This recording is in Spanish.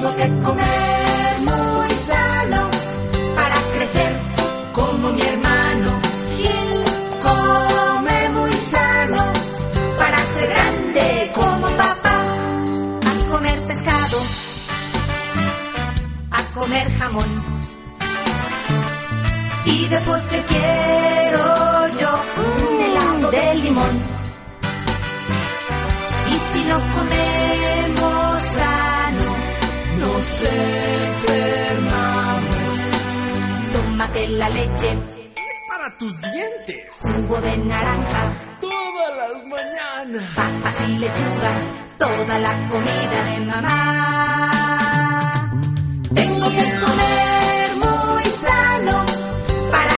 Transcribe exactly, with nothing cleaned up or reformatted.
Tengo que comer muy sano para crecer como mi hermano. Gil come muy sano para ser grande como papá. A comer pescado, a comer jamón, y de postre quiero yo un helado de limón. Y si no comemos sano, nos enfermamos. Tómate la leche, es para tus dientes. Jugo de naranja, todas las mañanas. Papas y lechugas, toda la comida de mamá. Tengo que comer muy sano para